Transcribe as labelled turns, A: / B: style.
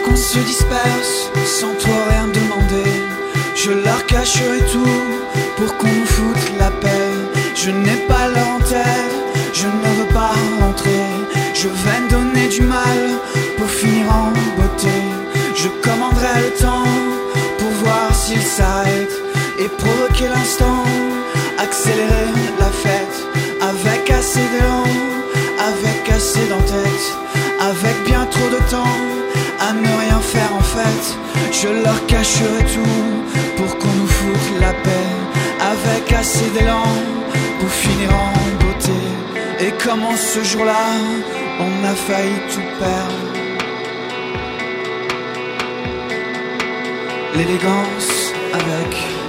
A: qu'on se disperse sans trop rien demander. Je leur cacherai tout pour qu'on nous foute la paix. Je n'ai pas leur en tête, je ne veux pas rentrer. Je vais me donner du mal pour finir en beauté. Je commanderai le temps pour voir s'il s'arrête et provoquer l'instant, accélérer la fête avec assez d'élan, avec assez d'entête, avec bien trop de temps à ne rien faire en fait. Je leur cacherai tout pour qu'on nous foute la paix, avec assez d'élan pour finir en beauté. Et comment ce jour-là on a failli tout perdre, l'élégance avec